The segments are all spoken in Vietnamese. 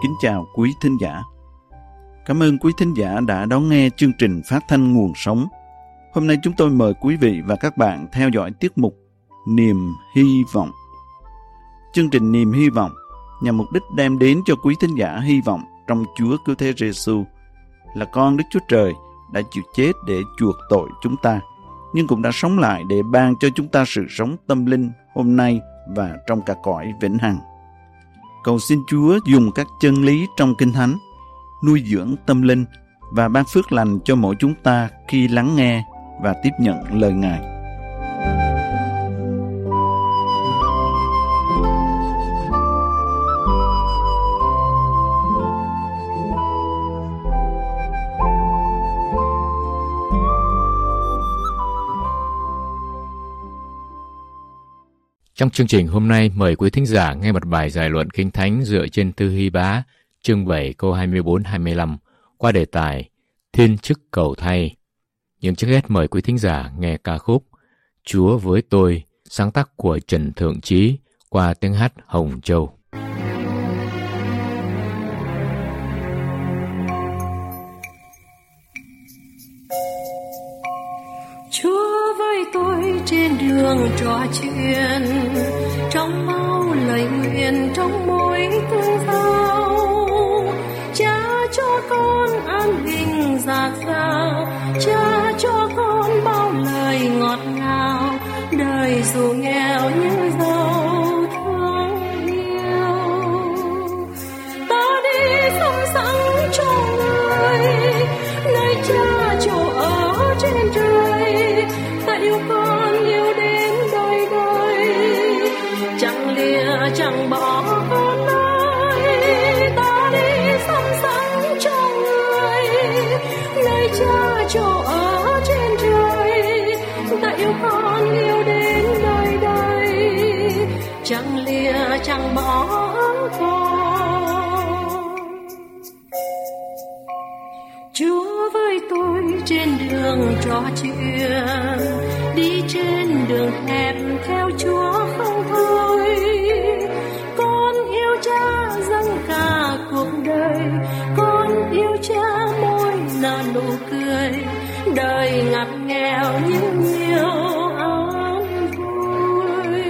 Kính chào quý thính giả. Cảm ơn quý thính giả đã đón nghe chương trình phát thanh Nguồn Sống. Hôm nay chúng tôi mời quý vị và các bạn theo dõi tiết mục Niềm Hy Vọng. Chương trình Niềm Hy Vọng nhằm mục đích đem đến cho quý thính giả hy vọng trong Chúa Cứu Thế Giêsu là con Đức Chúa Trời đã chịu chết để chuộc tội chúng ta, nhưng cũng đã sống lại để ban cho chúng ta sự sống tâm linh hôm nay và trong cả cõi vĩnh hằng. Cầu xin Chúa dùng các chân lý trong Kinh Thánh nuôi dưỡng tâm linh và ban phước lành cho mỗi chúng ta khi lắng nghe và tiếp nhận lời Ngài. Trong chương trình hôm nay, mời quý thính giả nghe một bài giải luận Kinh Thánh dựa trên Thư Hy Bá, chương 7 câu 24-25 qua đề tài Thiên chức cầu thay. Nhưng trước hết mời quý thính giả nghe ca khúc Chúa với tôi, sáng tác của Trần Thượng Chí qua tiếng hát Hồng Châu. Chúa với tôi trên đường trò chuyện, trong bao lời nguyện, trong mỗi tương giao. Cha cho con an bình dạt dào, cha cho con bao lời ngọt ngào. Đời dù nghèo nhưng giàu thương yêu. Ta đi thăm sáng cho người, nơi cha chỗ ở trên trời. Ta yêu con yêu đến đời đời, chẳng lìa chẳng bỏ con ơi. Ta đi thăm sáng cho người, nơi cha chỗ ở trên trời. Ta yêu con yêu đến đời đời, chẳng lìa chẳng bỏ con. Chúa với tôi trên đường trò chuyện, đi trên đường hẹp theo Chúa không thôi. Con yêu cha dâng cả cuộc đời, con yêu cha môi nở nụ cười. Đời ngặt nghèo nhưng nhiều an vui.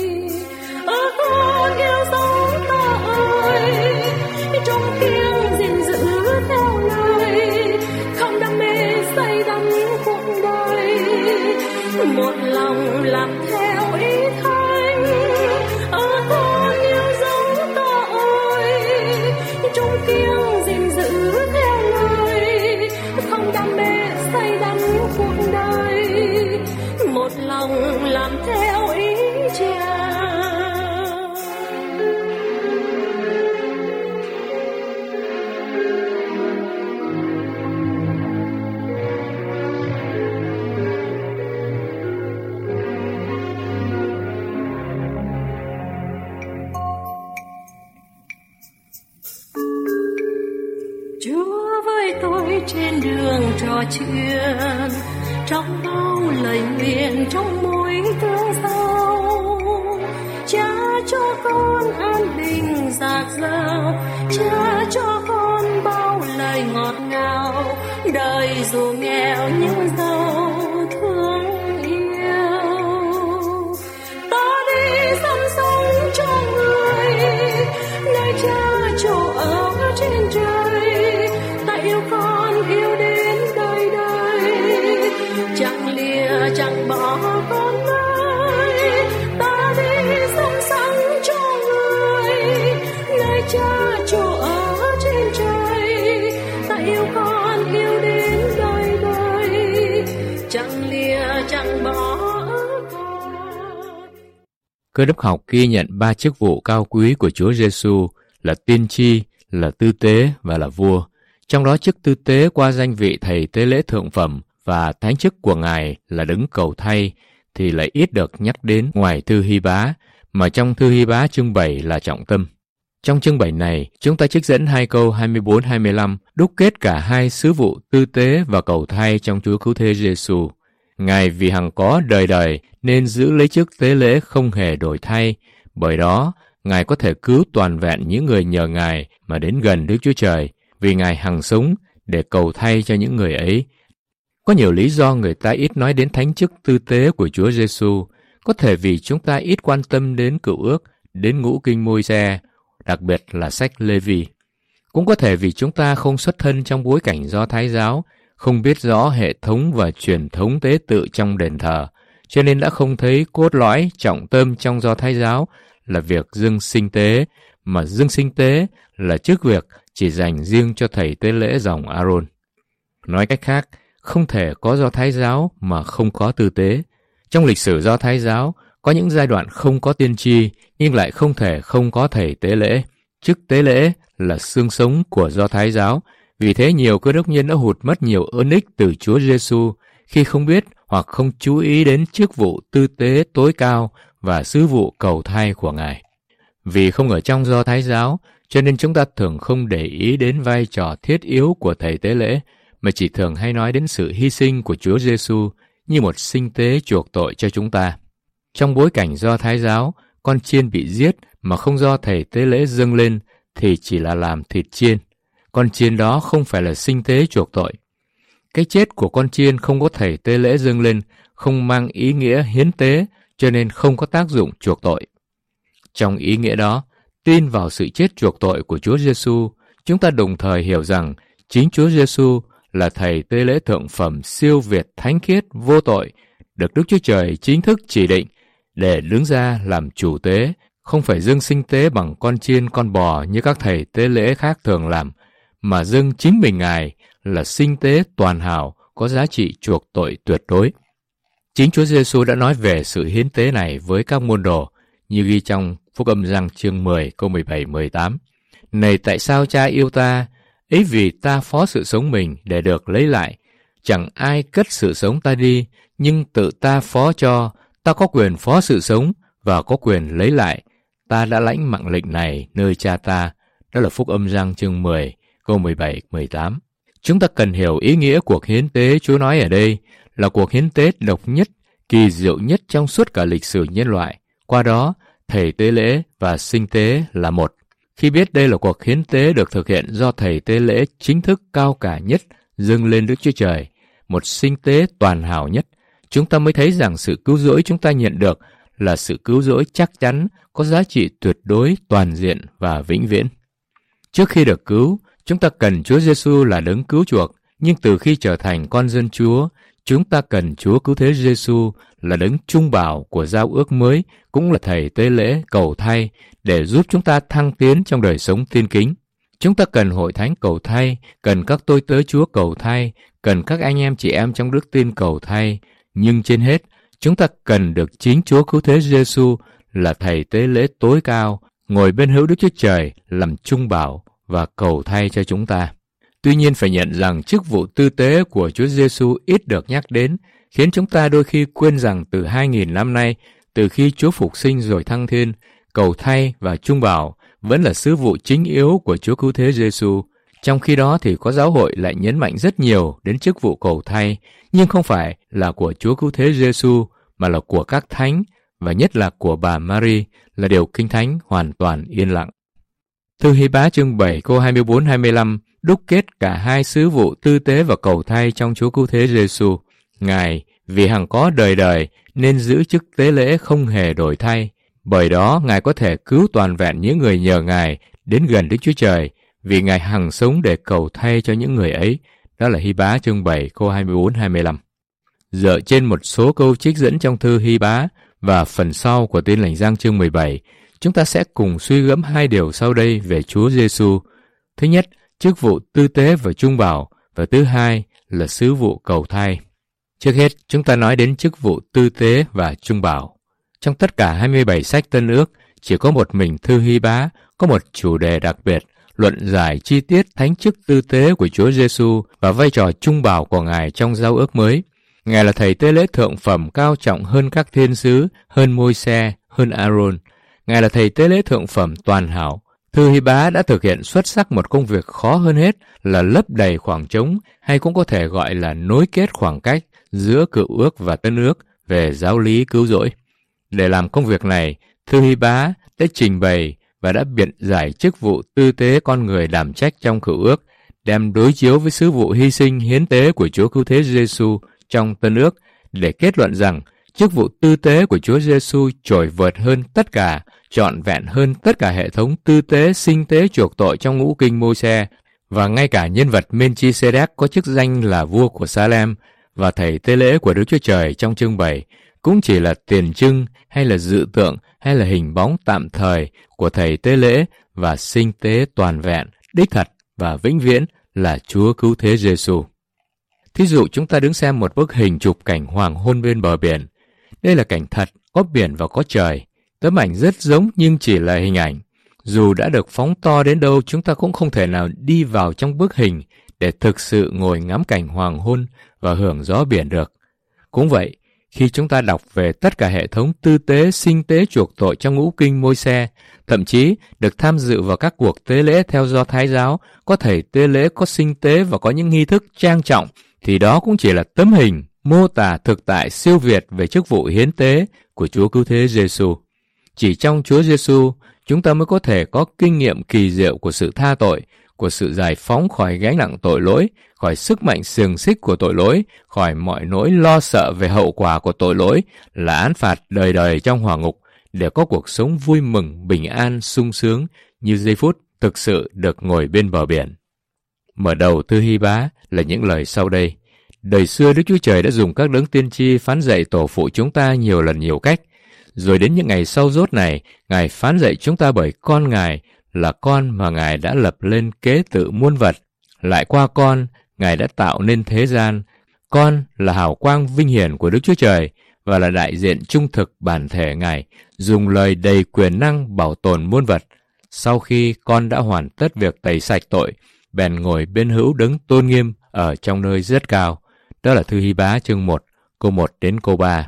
Con yêu dấu ta ơi, trong tiếng gìn giữ theo lời, không đam mê say đắm cuộc đời, một lòng làm theo ý Thánh. Con yêu dấu ta ơi, trong tiếng gìn giữ theo lời, không đam mê say đắm cuộc đời, một lòng làm theo ý Cha. Chúa với tôi trên đường trò chuyện, trong bao lời nguyện, trong mỗi tương giao. Cha cho con an bình dạt dào, cha cho con bao lời ngọt ngào. Đời dù nghèo nhưng giàu thương yêu. Ta đi sắm sống cho người, nơi cha chỗ ở trên trời. Ta yêu con yêu đến đời đời, chẳng lìa chẳng bỏ con ơi. Ta đi sắm sẵn cho người, nơi cha chỗ ở trên trời. Ta yêu con yêu đến đời đời, chẳng lìa chẳng bỏ con. Cơ đốc học ghi nhận 3 chức vụ cao quý của Chúa Giêsu là tiên tri, là tư tế và là vua. Trong đó chức tư tế qua danh vị thầy tế lễ thượng phẩm và thánh chức của Ngài là đấng cầu thay thì lại ít được nhắc đến ngoài Thư Hy Bá, mà trong Thư Hy Bá chương 7 là trọng tâm. Trong chương 7 này, chúng ta trích dẫn 2 câu 24-25 đúc kết cả hai sứ vụ tư tế và cầu thay trong Chúa Cứu Thế Giêsu. Ngài vì hằng có đời đời nên giữ lấy chức tế lễ không hề đổi thay, bởi đó Ngài có thể cứu toàn vẹn những người nhờ Ngài mà đến gần Đức Chúa Trời, vì Ngài hằng sống để cầu thay cho những người ấy. Có nhiều lý do người ta ít nói đến thánh chức tư tế của Chúa Giêsu. Có thể vì chúng ta ít quan tâm đến Cựu Ước, đến Ngũ Kinh Môi-se, đặc biệt là sách Lê-vi. Cũng có thể vì chúng ta không xuất thân trong bối cảnh Do Thái giáo, không biết rõ hệ thống và truyền thống tế tự trong đền thờ, cho nên đã không thấy cốt lõi trọng tâm trong Do Thái giáo là việc dâng sinh tế, mà dâng sinh tế là chức việc chỉ dành riêng cho thầy tế lễ dòng Aaron. Nói cách khác, không thể có Do Thái giáo mà không có tư tế. Trong lịch sử Do Thái giáo, có những giai đoạn không có tiên tri, nhưng lại không thể không có thầy tế lễ. Chức tế lễ là xương sống của Do Thái giáo, vì thế nhiều cơ đốc nhân đã hụt mất nhiều ơn ích từ Chúa Giêsu khi không biết hoặc không chú ý đến chức vụ tư tế tối cao và sứ vụ cầu thay của Ngài. Vì không ở trong Do Thái giáo, cho nên chúng ta thường không để ý đến vai trò thiết yếu của thầy tế lễ, mà chỉ thường hay nói đến sự hy sinh của Chúa Giêsu như một sinh tế chuộc tội cho chúng ta. Trong bối cảnh Do Thái giáo, con chiên bị giết mà không do thầy tế lễ dâng lên thì chỉ là làm thịt chiên. Con chiên đó không phải là sinh tế chuộc tội. Cái chết của con chiên không có thầy tế lễ dâng lên, không mang ý nghĩa hiến tế, cho nên không có tác dụng chuộc tội. Trong ý nghĩa đó, tin vào sự chết chuộc tội của Chúa Giêsu, chúng ta đồng thời hiểu rằng chính Chúa Giêsu là thầy tế lễ thượng phẩm siêu việt thánh khiết vô tội, được Đức Chúa Trời chính thức chỉ định để đứng ra làm chủ tế, không phải dâng sinh tế bằng con chiên con bò như các thầy tế lễ khác thường làm, mà dâng chính mình Ngài là sinh tế toàn hảo, có giá trị chuộc tội tuyệt đối. Chính Chúa Giêsu đã nói về sự hiến tế này với các môn đồ, như ghi trong Phúc Âm Giăng chương 10 câu 17-18. Này tại sao Cha yêu ta? Ấy vì ta phó sự sống mình để được lấy lại. Chẳng ai cất sự sống ta đi, nhưng tự ta phó cho. Ta có quyền phó sự sống và có quyền lấy lại. Ta đã lãnh mạng lệnh này nơi Cha ta. Đó là Phúc Âm Giăng chương 10 câu 17-18. Chúng ta cần hiểu ý nghĩa cuộc hiến tế Chúa nói ở đây là cuộc hiến tế độc nhất, kỳ diệu nhất trong suốt cả lịch sử nhân loại. Qua đó, thầy tế lễ và sinh tế là một. Khi biết đây là cuộc hiến tế được thực hiện do thầy tế lễ chính thức cao cả nhất dâng lên Đức Chúa Trời, một sinh tế toàn hảo nhất, chúng ta mới thấy rằng sự cứu rỗi chúng ta nhận được là sự cứu rỗi chắc chắn, có giá trị tuyệt đối, toàn diện và vĩnh viễn. Trước khi được cứu, chúng ta cần Chúa Giêsu là đấng cứu chuộc, nhưng từ khi trở thành con dân Chúa, chúng ta cần Chúa Cứu Thế Giêsu là đấng trung bảo của giao ước mới, cũng là thầy tế lễ cầu thay để giúp chúng ta thăng tiến trong đời sống tiên kính. Chúng ta cần hội thánh cầu thay, cần các tôi tớ Chúa cầu thay, cần các anh em chị em trong đức tin cầu thay, nhưng trên hết, chúng ta cần được chính Chúa Cứu Thế Giêsu là thầy tế lễ tối cao, ngồi bên hữu Đức Chúa Trời làm trung bảo và cầu thay cho chúng ta. Tuy nhiên phải nhận rằng chức vụ tư tế của Chúa Giêsu ít được nhắc đến, khiến chúng ta đôi khi quên rằng từ 2000 năm nay, từ khi Chúa phục sinh rồi thăng thiên, cầu thay và trung bảo vẫn là sứ vụ chính yếu của Chúa Cứu Thế Giêsu. Trong khi đó thì có giáo hội lại nhấn mạnh rất nhiều đến chức vụ cầu thay, nhưng không phải là của Chúa Cứu Thế Giêsu mà là của các thánh và nhất là của bà Mary, là điều Kinh Thánh hoàn toàn yên lặng. Thư Hy-bá chương 7 câu 24-25 đúc kết cả hai sứ vụ tư tế và cầu thay trong Chúa Cứu Thế Giêsu. Ngài vì hằng có đời đời nên giữ chức tế lễ không hề đổi thay. Bởi đó Ngài có thể cứu toàn vẹn những người nhờ Ngài đến gần Đức Chúa Trời, vì Ngài hằng sống để cầu thay cho những người ấy. Đó là Hy-bá chương 7 câu 24-25. Dựa trên một số câu trích dẫn trong thư Hy-bá và phần sau của Tin Lành Giăng chương 17, chúng ta sẽ cùng suy gẫm hai điều sau đây về Chúa Giêsu. Thứ nhất, chức vụ tư tế và trung bảo, và thứ hai là sứ vụ cầu thay. Trước hết, chúng ta nói đến chức vụ tư tế và trung bảo. Trong tất cả 27 sách Tân Ước, chỉ có một mình thư Hy-bá có một chủ đề đặc biệt, luận giải chi tiết thánh chức tư tế của Chúa Giêsu và vai trò trung bảo của Ngài trong giao ước mới. Ngài là thầy tế lễ thượng phẩm cao trọng hơn các thiên sứ, hơn Môi-se, hơn Aaron. Ngài là thầy tế lễ thượng phẩm toàn hảo. Thư Hy-bá đã thực hiện xuất sắc một công việc khó hơn hết là lấp đầy khoảng trống, hay cũng có thể gọi là nối kết khoảng cách giữa Cựu Ước và Tân Ước về giáo lý cứu rỗi. Để làm công việc này, thư Hy-bá đã trình bày và đã biện giải chức vụ tư tế con người đảm trách trong Cựu Ước, đem đối chiếu với sứ vụ hy sinh hiến tế của Chúa Cứu Thế Giêsu trong Tân Ước để kết luận rằng chức vụ tư tế của Chúa Giêsu trội vượt hơn tất cả, trọn vẹn hơn tất cả hệ thống tư tế, sinh tế chuộc tội trong Ngũ Kinh Môi-se, và ngay cả nhân vật Melchi-sedec có chức danh là vua của Salem và thầy tế lễ của Đức Chúa Trời trong chương 7 cũng chỉ là tiền trưng hay là dự tượng hay là hình bóng tạm thời của thầy tế lễ và sinh tế toàn vẹn, đích thật và vĩnh viễn là Chúa Cứu Thế Giêsu. Thí dụ chúng ta đứng xem một bức hình chụp cảnh hoàng hôn bên bờ biển. Đây là cảnh thật, có biển và có trời. Tấm ảnh rất giống nhưng chỉ là hình ảnh. Dù đã được phóng to đến đâu, chúng ta cũng không thể nào đi vào trong bức hình để thực sự ngồi ngắm cảnh hoàng hôn và hưởng gió biển được. Cũng vậy, khi chúng ta đọc về tất cả hệ thống tư tế, sinh tế chuộc tội trong Ngũ Kinh Môi-se, thậm chí được tham dự vào các cuộc tế lễ theo Do Thái giáo, có thầy tế lễ, có sinh tế và có những nghi thức trang trọng, thì đó cũng chỉ là tấm hình mô tả thực tại siêu việt về chức vụ hiến tế của Chúa Cứu Thế Giêsu. Chỉ trong Chúa Giêsu, chúng ta mới có thể có kinh nghiệm kỳ diệu của sự tha tội, của sự giải phóng khỏi gánh nặng tội lỗi, khỏi sức mạnh xiềng xích của tội lỗi, khỏi mọi nỗi lo sợ về hậu quả của tội lỗi là án phạt đời đời trong hỏa ngục, để có cuộc sống vui mừng, bình an, sung sướng như giây phút thực sự được ngồi bên bờ biển. Mở đầu Thư Hy Bá là những lời sau đây. Đời xưa Đức Chúa Trời đã dùng các đấng tiên tri phán dạy tổ phụ chúng ta nhiều lần nhiều cách. Rồi đến những ngày sau rốt này, Ngài phán dạy chúng ta bởi con Ngài là con mà Ngài đã lập lên kế tự muôn vật. Lại qua con, Ngài đã tạo nên thế gian. Con là hào quang vinh hiển của Đức Chúa Trời và là đại diện trung thực bản thể Ngài, dùng lời đầy quyền năng bảo tồn muôn vật. Sau khi con đã hoàn tất việc tẩy sạch tội, bèn ngồi bên hữu đấng tôn nghiêm ở trong nơi rất cao. Đó là Thư Hy Bá chương 1, câu 1 đến câu 3.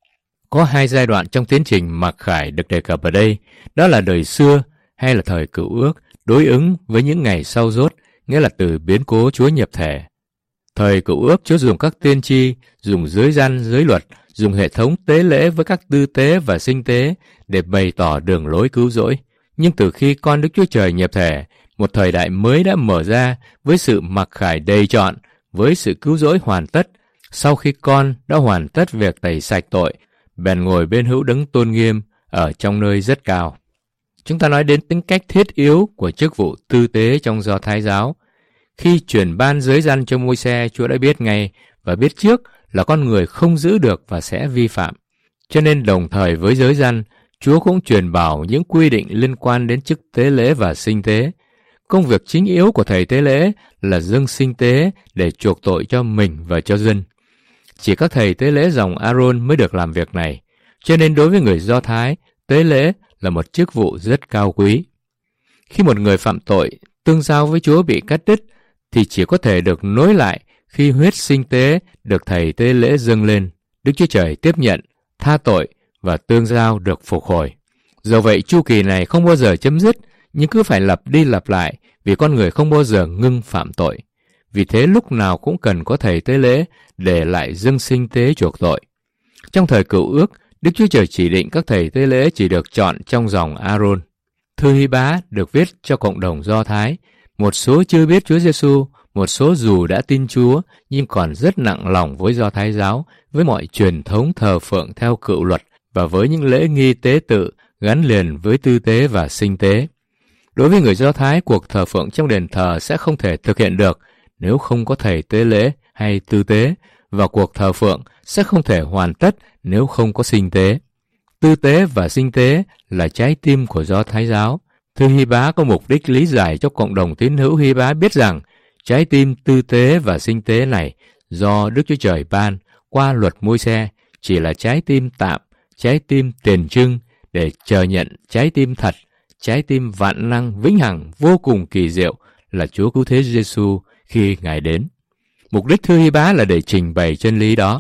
Có hai giai đoạn trong tiến trình mặc khải được đề cập ở đây, đó là đời xưa hay là thời Cựu Ước, đối ứng với những ngày sau rốt, nghĩa là từ biến cố Chúa nhập thể. Thời Cựu Ước, Chúa dùng các tiên tri, dùng giới răn, giới luật, dùng hệ thống tế lễ với các tư tế và sinh tế để bày tỏ đường lối cứu rỗi. Nhưng từ khi con Đức Chúa Trời nhập thể, một thời đại mới đã mở ra với sự mặc khải đầy trọn, với sự cứu rỗi hoàn tất. Sau khi con đã hoàn tất việc tẩy sạch tội, bèn ngồi bên hữu đấng tôn nghiêm ở trong nơi rất cao. Chúng ta nói đến tính cách thiết yếu của chức vụ tư tế trong Do Thái giáo. Khi truyền ban giới răn cho Môi-se, Chúa đã biết ngay và biết trước là con người không giữ được và sẽ vi phạm. Cho nên đồng thời với giới răn, Chúa cũng truyền bảo những quy định liên quan đến chức tế lễ và sinh tế. Công việc chính yếu của thầy tế lễ là dâng sinh tế để chuộc tội cho mình và cho dân. Chỉ các thầy tế lễ dòng Aaron mới được làm việc này. Cho nên đối với người Do Thái, tế lễ là một chức vụ rất cao quý. Khi một người phạm tội, tương giao với Chúa bị cắt đứt, thì chỉ có thể được nối lại khi huyết sinh tế được thầy tế lễ dâng lên. Đức Chúa Trời tiếp nhận, tha tội và tương giao được phục hồi. Do vậy, chu kỳ này không bao giờ chấm dứt, nhưng cứ phải lặp đi lặp lại vì con người không bao giờ ngưng phạm tội. Vì thế lúc nào cũng cần có thầy tế lễ để lại dâng sinh tế chuộc tội. Trong thời Cựu Ước, Đức Chúa Trời chỉ định các thầy tế lễ chỉ được chọn trong dòng Aaron. Thư Hy Bá được viết cho cộng đồng Do Thái. Một số chưa biết Chúa Giêsu, một số dù đã tin Chúa nhưng còn rất nặng lòng với Do Thái giáo, với mọi truyền thống thờ phượng theo cựu luật và với những lễ nghi tế tự gắn liền với tư tế và sinh tế. Đối với người Do Thái, cuộc thờ phượng trong đền thờ sẽ không thể thực hiện được nếu không có thầy tế lễ hay tư tế, và cuộc thờ phượng sẽ không thể hoàn tất nếu không có sinh tế. Tư tế và sinh tế là trái tim của Do Thái giáo. Thư Hy Bá có mục đích lý giải cho cộng đồng tín hữu Hy Bá biết rằng trái tim tư tế và sinh tế này do Đức Chúa Trời ban qua luật Môi-se chỉ là trái tim tạm, trái tim tiền trưng để chờ nhận trái tim thật, trái tim vạn năng vĩnh hằng vô cùng kỳ diệu là Chúa Cứu Thế Giêsu khi Ngài đến. Mục đích Thư Hy Bá là để trình bày chân lý đó.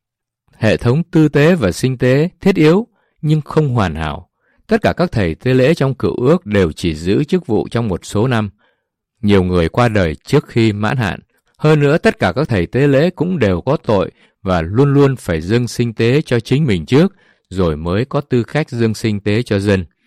Hệ thống tư tế và sinh tế thiết yếu nhưng không hoàn hảo. Tất cả các thầy tế lễ trong Cựu Ước đều chỉ giữ chức vụ trong một số năm. Nhiều người qua đời trước khi mãn hạn. Hơn nữa, tất cả các thầy tế lễ cũng đều có tội và luôn luôn phải dâng sinh tế cho chính mình trước, rồi mới có tư cách dâng sinh tế cho dân.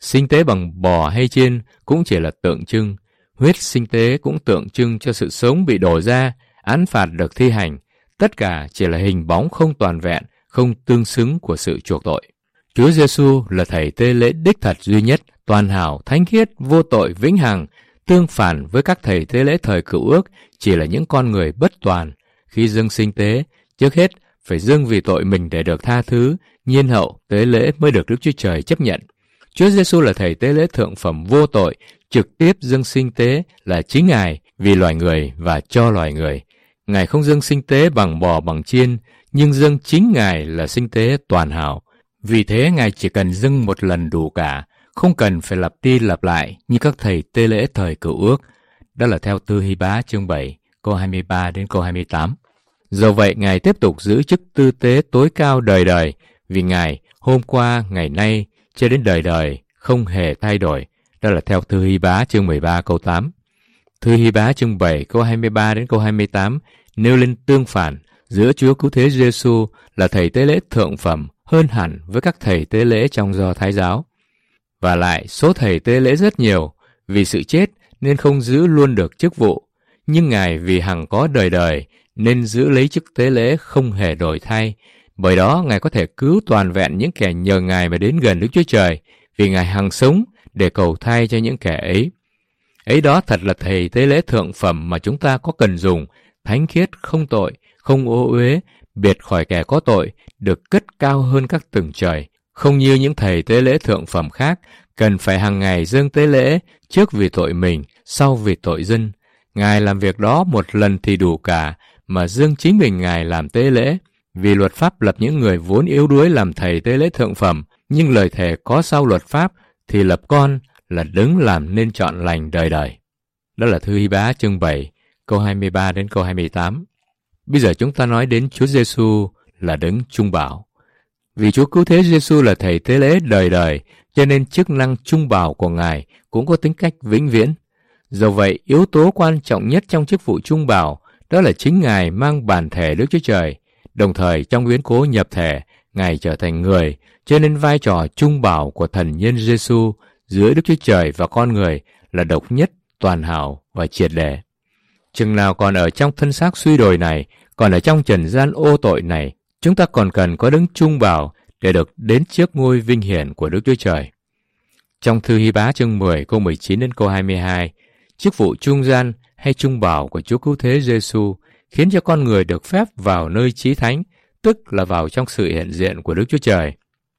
Sinh tế bằng bò hay chiên cũng chỉ là tượng trưng. Huyết sinh tế cũng tượng trưng cho sự sống bị đổ ra, án phạt được thi hành. Tất cả chỉ là hình bóng không toàn vẹn, không tương xứng của sự chuộc tội. Chúa Giêsu là thầy tế lễ đích thật duy nhất, toàn hảo, thánh khiết, vô tội, vĩnh hằng. Tương phản với các thầy tế lễ thời Cựu Ước chỉ là những con người bất toàn. Khi dâng sinh tế, trước hết phải dâng vì tội mình để được tha thứ, nhiên hậu tế lễ mới được Đức Chúa Trời chấp nhận. Chúa Giêsu là thầy tế lễ thượng phẩm vô tội, trực tiếp dâng sinh tế là chính Ngài vì loài người và cho loài người. Ngài không dâng sinh tế bằng bò bằng chiên, nhưng dâng chính Ngài là sinh tế toàn hảo. Vì thế Ngài chỉ cần dâng một lần đủ cả, không cần phải lặp đi lặp lại như các thầy tế lễ thời Cựu Ước. Đó là theo Tư Hy Bá chương 7, câu 23 đến câu 28. Do vậy, Ngài tiếp tục giữ chức tư tế tối cao đời đời, vì Ngài hôm qua, ngày nay, cho đến đời đời, không hề thay đổi. Đó là theo Thư Hy Bá chương 13 câu 8. Thư Hy Bá chương 7 câu 23 đến câu 28 nêu lên tương phản giữa Chúa Cứu Thế Giêsu là thầy tế lễ thượng phẩm hơn hẳn với các thầy tế lễ trong Do Thái giáo. Và lại, số thầy tế lễ rất nhiều, vì sự chết nên không giữ luôn được chức vụ, nhưng Ngài vì hằng có đời đời nên giữ lấy chức tế lễ không hề đổi thay. Bởi đó, Ngài có thể cứu toàn vẹn những kẻ nhờ Ngài mà đến gần Đức Chúa Trời, vì Ngài hằng sống để cầu thay cho những kẻ ấy. Ấy đó thật là thầy tế lễ thượng phẩm mà chúng ta có cần dùng, thánh khiết, không tội, không ô uế, biệt khỏi kẻ có tội, được cất cao hơn các tầng trời. Không như những thầy tế lễ thượng phẩm khác, cần phải hàng ngày dâng tế lễ, trước vì tội mình, sau vì tội dân. Ngài làm việc đó một lần thì đủ cả, mà dâng chính mình Ngài làm tế lễ. Vì luật pháp lập những người vốn yếu đuối làm thầy tế lễ thượng phẩm, nhưng lời thề có sau luật pháp thì lập con là Đấng làm nên trọn lành đời đời. Đó là Thư Hy Bá chương 7, câu 23 đến câu 28. Bây giờ chúng ta nói đến Chúa Giêsu là Đấng trung bảo. Vì Chúa Cứu Thế Giêsu là thầy tế lễ đời đời, cho nên chức năng trung bảo của Ngài cũng có tính cách vĩnh viễn. Do vậy, yếu tố quan trọng nhất trong chức vụ trung bảo đó là chính Ngài mang bản thể Đức Chúa Trời. Đồng thời, trong biến cố nhập thể, Ngài trở thành người, cho nên vai trò trung bảo của thần nhân Giêsu giữa Đức Chúa Trời và con người là độc nhất, toàn hảo và triệt để. Chừng nào còn ở trong thân xác suy đồi này, còn ở trong trần gian ô tội này, chúng ta còn cần có Đấng trung bảo để được đến trước ngôi vinh hiển của Đức Chúa Trời. Trong Thư Hy Bá chương 10 câu 19 đến câu 22, chức vụ trung gian hay trung bảo của Chúa Cứu Thế Giêsu khiến cho con người được phép vào nơi chí thánh, tức là vào trong sự hiện diện của Đức Chúa Trời.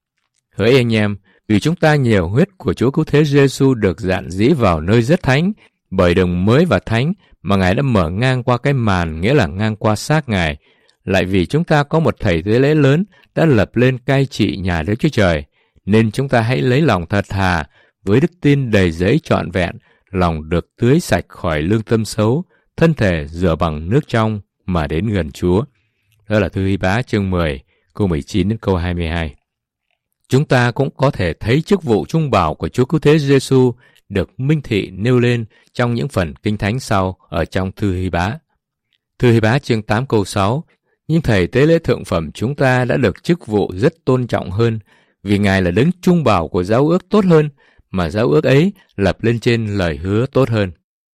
Hỡi anh em, vì chúng ta nhiều huyết của Chúa Cứu Thế Giêsu được dạn dĩ vào nơi rất thánh, bởi đường mới và thánh mà Ngài đã mở ngang qua cái màn, nghĩa là ngang qua xác Ngài. Lại vì chúng ta có một thầy tế lễ lớn đã lập lên cai trị nhà Đức Chúa Trời, nên chúng ta hãy lấy lòng thật thà, với đức tin đầy dẫy trọn vẹn, lòng được tưới sạch khỏi lương tâm xấu, thân thể rửa bằng nước trong mà đến gần Chúa. Đó là Thư Hy Bá chương 10, câu 19 đến câu 22. Chúng ta cũng có thể thấy chức vụ trung bảo của Chúa Cứu Thế Giêsu được minh thị nêu lên trong những phần kinh thánh sau ở trong Thư Hy Bá. Thư Hy Bá chương 8 câu 6, nhưng thầy tế lễ thượng phẩm chúng ta đã được chức vụ rất tôn trọng hơn, vì Ngài là Đấng trung bảo của giáo ước tốt hơn, mà giáo ước ấy lập lên trên lời hứa tốt hơn.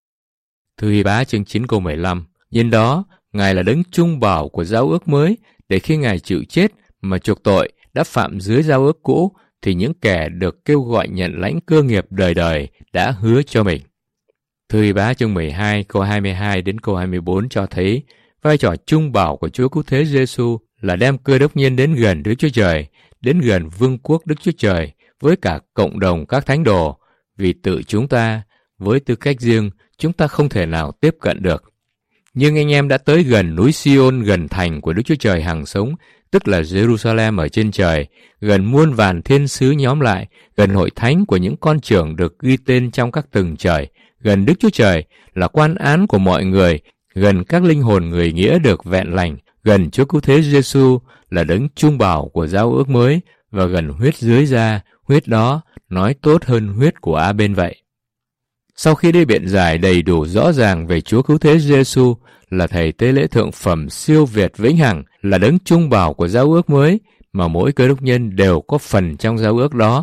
Thư Hy Bá chương 9 câu 15, nhân đó Ngài là Đấng trung bảo của giáo ước mới, để khi Ngài chịu chết mà chuộc tội đã phạm dưới giao ước cũ, thì những kẻ được kêu gọi nhận lãnh cơ nghiệp đời đời đã hứa cho mình. Thư Hy Bá chương 12 câu 22 đến câu 24 cho thấy vai trò trung bảo của Chúa Cứu Thế Giêsu là đem Cơ Đốc nhân đến gần Đức Chúa Trời, đến gần vương quốc Đức Chúa Trời với cả cộng đồng các thánh đồ, vì tự chúng ta, với tư cách riêng, chúng ta không thể nào tiếp cận được. Nhưng anh em đã tới gần núi Sion, gần thành của Đức Chúa Trời hằng sống, tức là Jerusalem ở trên trời, gần muôn vàn thiên sứ nhóm lại, gần hội thánh của những con trưởng được ghi tên trong các tầng trời, gần Đức Chúa Trời là quan án của mọi người, gần các linh hồn người nghĩa được vẹn lành, gần Chúa Cứu Thế Giêsu là Đấng trung bảo của giao ước mới, và gần huyết dưới da, huyết đó nói tốt hơn huyết của Abel vậy. Sau khi đi biện giải đầy đủ rõ ràng về Chúa Cứu Thế Giêsu là thầy tế lễ thượng phẩm siêu việt vĩnh hằng, là Đấng trung bảo của giao ước mới mà mỗi cơ đốc nhân đều có phần trong giao ước đó,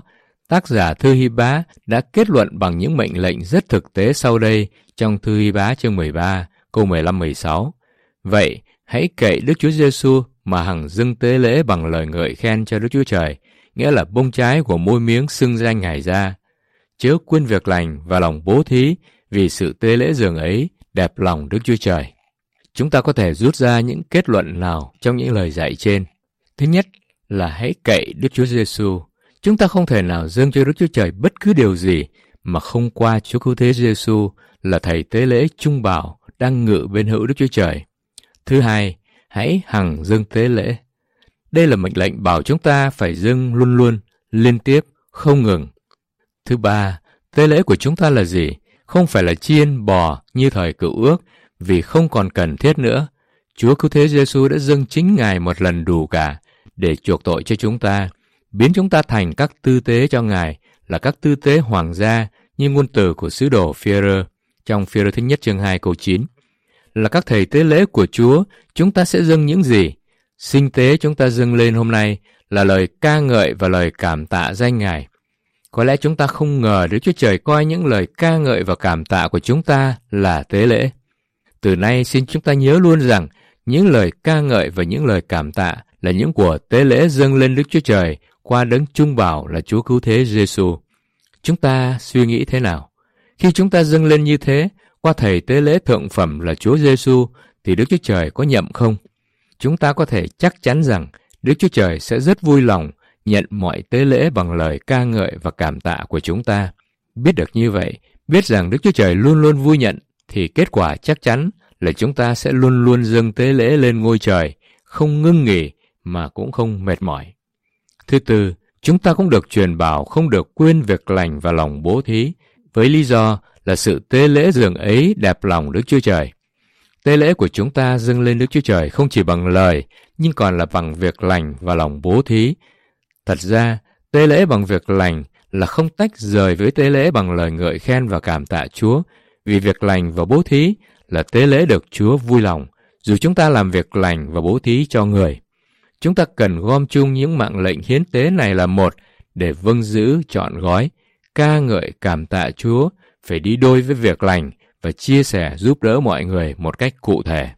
Tác giả thư Hy-bá đã kết luận bằng những mệnh lệnh rất thực tế sau đây trong thư Hy-bá chương 13, câu 15-16. Vậy, hãy cậy Đức Chúa Giêsu mà hằng dâng tế lễ bằng lời ngợi khen cho Đức Chúa Trời, nghĩa là bông trái của môi miếng xưng danh Ngài ra. Chớ quên việc lành và lòng bố thí, vì sự tế lễ dường ấy đẹp lòng Đức Chúa Trời. Chúng ta có thể rút ra những kết luận nào trong những lời dạy trên? Thứ nhất là hãy cậy Đức Chúa Giêsu. Chúng ta không thể nào dâng cho Đức Chúa Trời bất cứ điều gì mà không qua Chúa Cứu Thế Giêsu là Thầy tế lễ trung bảo đang ngự bên hữu Đức Chúa Trời. Thứ hai, hãy hằng dâng tế lễ. Đây là mệnh lệnh bảo chúng ta phải dâng luôn luôn, liên tiếp, không ngừng. Thứ ba, tế lễ của chúng ta là gì? Không phải là chiên, bò như thời Cựu Ước, vì không còn cần thiết nữa. Chúa Cứu Thế Giêsu đã dâng chính Ngài một lần đủ cả để chuộc tội cho chúng ta, biến chúng ta thành các tư tế cho Ngài, là các tư tế hoàng gia như ngôn từ của sứ đồ Phi-e-rơ trong Phi-e-rơ thứ nhất chương 2 câu 9. Là các thầy tế lễ của Chúa, chúng ta sẽ dâng những gì? Sinh tế chúng ta dâng lên hôm nay là lời ca ngợi và lời cảm tạ danh Ngài. Có lẽ chúng ta không ngờ Đức Chúa Trời coi những lời ca ngợi và cảm tạ của chúng ta là tế lễ. Từ nay xin chúng ta nhớ luôn rằng những lời ca ngợi và những lời cảm tạ là những của tế lễ dâng lên Đức Chúa Trời qua đấng trung bảo là Chúa Cứu Thế Giêsu. Chúng ta suy nghĩ thế nào? Khi chúng ta dâng lên như thế, qua thầy tế lễ thượng phẩm là Chúa Giêsu, thì Đức Chúa Trời có nhậm không? Chúng ta có thể chắc chắn rằng Đức Chúa Trời sẽ rất vui lòng nhận mọi tế lễ bằng lời ca ngợi và cảm tạ của chúng ta. Biết được như vậy, biết rằng Đức Chúa Trời luôn luôn vui nhận, thì kết quả chắc chắn là chúng ta sẽ luôn luôn dâng tế lễ lên ngôi trời, không ngưng nghỉ mà cũng không mệt mỏi. Thứ tư, chúng ta cũng được truyền bảo không được quên việc lành và lòng bố thí, với lý do là sự tế lễ dường ấy đẹp lòng Đức Chúa Trời. Tế lễ của chúng ta dâng lên Đức Chúa Trời không chỉ bằng lời, nhưng còn là bằng việc lành và lòng bố thí. Thật ra, tế lễ bằng việc lành là không tách rời với tế lễ bằng lời ngợi khen và cảm tạ Chúa, vì việc lành và bố thí là tế lễ được Chúa vui lòng, dù chúng ta làm việc lành và bố thí cho người. Chúng ta cần gom chung những mạng lệnh hiến tế này là một, để vâng giữ trọn gói, ca ngợi cảm tạ Chúa, phải đi đôi với việc lành và chia sẻ giúp đỡ mọi người một cách cụ thể.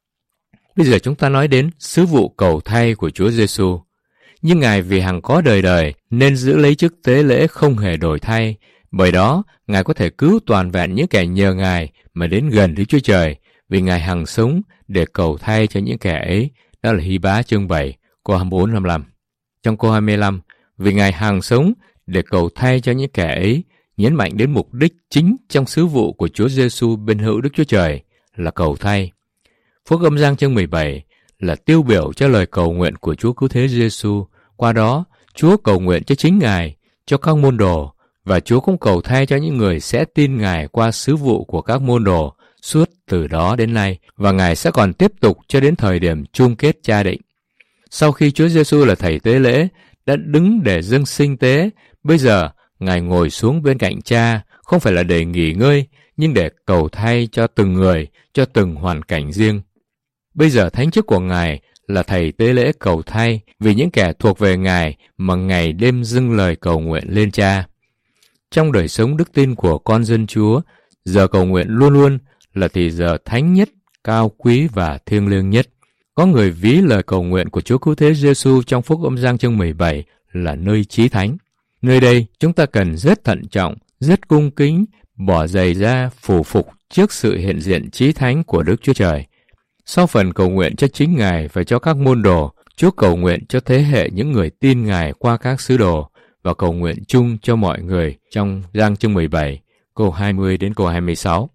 Bây giờ chúng ta nói đến sứ vụ cầu thay của Chúa Giêsu. Nhưng Ngài vì hằng có đời đời nên giữ lấy chức tế lễ không hề đổi thay. Bởi đó, Ngài có thể cứu toàn vẹn những kẻ nhờ Ngài mà đến gần Đức Chúa Trời, vì Ngài hằng sống để cầu thay cho những kẻ ấy. Đó là Hy-bá chương 7, câu 24-25. Trong câu 25, vì Ngài hằng sống để cầu thay cho những kẻ ấy, nhấn mạnh đến mục đích chính trong sứ vụ của Chúa Giêsu bên hữu Đức Chúa Trời là cầu thay. Phúc Âm Giăng chương 17 là tiêu biểu cho lời cầu nguyện của Chúa Cứu Thế Giêsu. Qua đó, Chúa cầu nguyện cho chính Ngài, cho các môn đồ, và Chúa cũng cầu thay cho những người sẽ tin Ngài qua sứ vụ của các môn đồ suốt từ đó đến nay, và Ngài sẽ còn tiếp tục cho đến thời điểm chung kết cha định. Sau khi Chúa Giêsu là thầy tế lễ, đã đứng để dâng sinh tế, bây giờ Ngài ngồi xuống bên cạnh cha, không phải là để nghỉ ngơi, nhưng để cầu thay cho từng người, cho từng hoàn cảnh riêng. Bây giờ thánh chức của Ngài là thầy tế lễ cầu thay vì những kẻ thuộc về Ngài mà ngày đêm dâng lời cầu nguyện lên cha. Trong đời sống đức tin của con dân Chúa, giờ cầu nguyện luôn luôn là thì giờ thánh nhất, cao quý và thiêng liêng nhất. Có người ví lời cầu nguyện của Chúa Cứu Thế Giêsu trong Phúc Âm Giăng chương 17 là nơi chí thánh. Nơi đây, chúng ta cần rất thận trọng, rất cung kính, bỏ giày ra phủ phục trước sự hiện diện chí thánh của Đức Chúa Trời. Sau phần cầu nguyện cho chính Ngài và cho các môn đồ, Chúa cầu nguyện cho thế hệ những người tin Ngài qua các sứ đồ và cầu nguyện chung cho mọi người trong Giăng chương 17, câu 20 đến câu 26.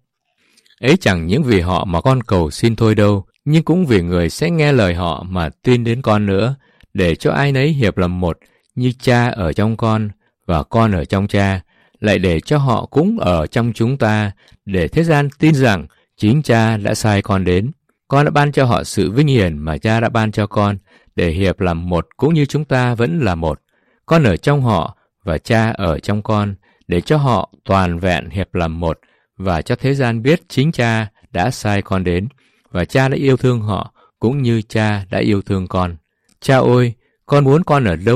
Ấy chẳng những vì họ mà con cầu xin thôi đâu, nhưng cũng vì người sẽ nghe lời họ mà tin đến con nữa, để cho ai nấy hiệp làm một, như cha ở trong con và con ở trong cha, lại để cho họ cũng ở trong chúng ta, để thế gian tin rằng chính cha đã sai con đến. Con đã ban cho họ sự vinh hiển mà cha đã ban cho con, để hiệp làm một cũng như chúng ta vẫn là một. Con ở trong họ và cha ở trong con, để cho họ toàn vẹn hiệp làm một, và cho thế gian biết chính cha đã sai con đến, và cha đã yêu thương họ cũng như cha đã yêu thương con. Cha ơi, con muốn con ở đâu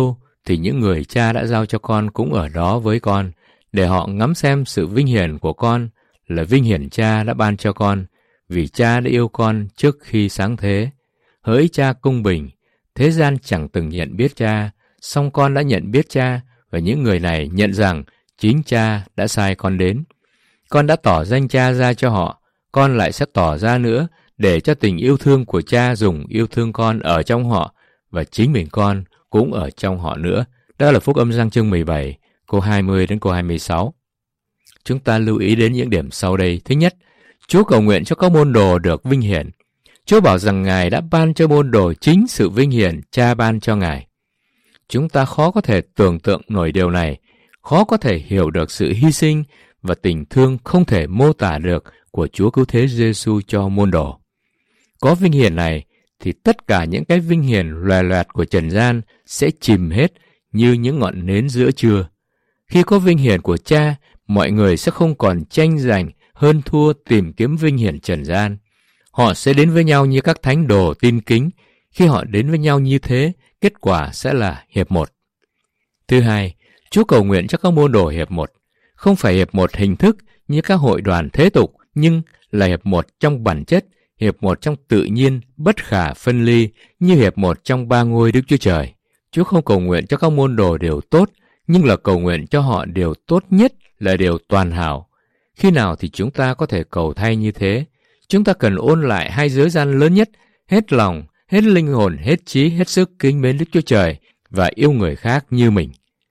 thì những người Cha đã giao cho con cũng ở đó với con, để họ ngắm xem sự vinh hiển của con là vinh hiển Cha đã ban cho con, vì Cha đã yêu con trước khi sáng thế. Hỡi Cha công bình, thế gian chẳng từng nhận biết Cha, song con đã nhận biết Cha, và những người này nhận rằng chính Cha đã sai con đến. Con đã tỏ danh Cha ra cho họ, con lại sẽ tỏ ra nữa, để cho tình yêu thương của Cha dùng yêu thương con ở trong họ, và chính mình con cũng ở trong họ nữa. Đó là Phúc Âm Giăng chương 17, câu 20 đến câu 26. Chúng ta lưu ý đến những điểm sau đây. Thứ nhất, Chúa cầu nguyện cho các môn đồ được vinh hiển. Chúa bảo rằng Ngài đã ban cho môn đồ chính sự vinh hiển Cha ban cho Ngài. Chúng ta khó có thể tưởng tượng nổi điều này, khó có thể hiểu được sự hy sinh và tình thương không thể mô tả được của Chúa Cứu Thế Giêsu cho môn đồ. Có vinh hiển này thì tất cả những cái vinh hiển loè loẹt của trần gian sẽ chìm hết như những ngọn nến giữa trưa. Khi có vinh hiển của Cha, mọi người sẽ không còn tranh giành hơn thua tìm kiếm vinh hiển trần gian. Họ sẽ đến với nhau như các thánh đồ tin kính. Khi họ đến với nhau như thế, kết quả sẽ là hiệp một. Thứ hai, Chúa cầu nguyện cho các môn đồ hiệp một. Không phải hiệp một hình thức như các hội đoàn thế tục, nhưng là hiệp một trong bản chất, hiệp một trong tự nhiên, bất khả phân ly, như hiệp một trong ba ngôi Đức Chúa Trời. Chúa không cầu nguyện cho các môn đồ đều tốt, nhưng là cầu nguyện cho họ điều tốt nhất, là điều toàn hảo. Khi nào thì chúng ta có thể cầu thay như thế? Chúng ta cần ôn lại hai giới gian lớn nhất: hết lòng, hết linh hồn, hết trí, hết sức kính mến Đức Chúa Trời và yêu người khác như mình.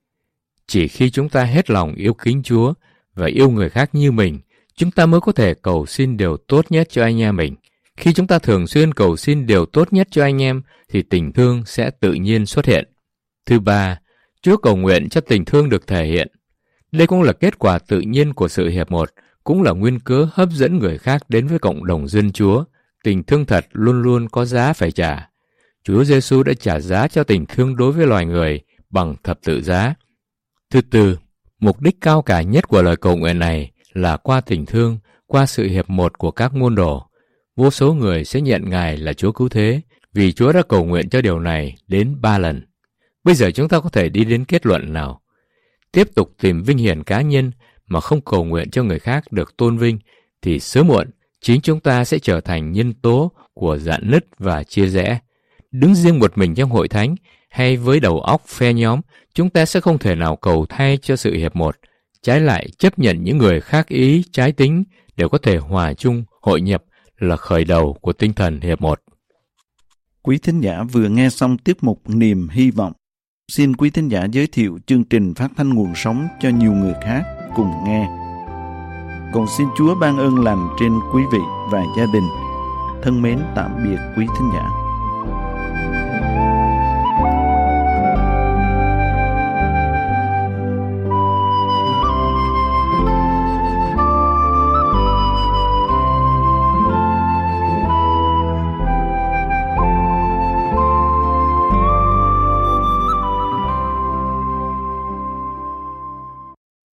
Chỉ khi chúng ta hết lòng yêu kính Chúa và yêu người khác như mình, chúng ta mới có thể cầu xin điều tốt nhất cho anh em mình. Khi chúng ta thường xuyên cầu xin điều tốt nhất cho anh em, thì tình thương sẽ tự nhiên xuất hiện. Thứ ba, Chúa cầu nguyện cho tình thương được thể hiện. Đây cũng là kết quả tự nhiên của sự hiệp một, cũng là nguyên cớ hấp dẫn người khác đến với cộng đồng dân Chúa. Tình thương thật luôn luôn có giá phải trả. Chúa Giêsu đã trả giá cho tình thương đối với loài người bằng thập tự giá. Thứ tư, mục đích cao cả nhất của lời cầu nguyện này là qua tình thương, qua sự hiệp một của các môn đồ. Vô số người sẽ nhận Ngài là Chúa Cứu Thế, vì Chúa đã cầu nguyện cho điều này đến 3 lần. Bây giờ chúng ta có thể đi đến kết luận nào? Tiếp tục tìm vinh hiển cá nhân mà không cầu nguyện cho người khác được tôn vinh, thì sớm muộn chính chúng ta sẽ trở thành nhân tố của rạn nứt và chia rẽ. Đứng riêng một mình trong hội thánh hay với đầu óc phe nhóm, chúng ta sẽ không thể nào cầu thay cho sự hiệp một. Trái lại, chấp nhận những người khác ý, trái tính đều có thể hòa chung, hội nhập là khởi đầu của tinh thần hiệp một. Quý thính giả vừa nghe xong tiết mục Niềm Hy Vọng. Xin quý thính giả giới thiệu chương trình phát thanh nguồn sống cho nhiều người khác cùng nghe. Cầu xin Chúa ban ơn lành trên quý vị và gia đình. Thân mến tạm biệt quý thính giả.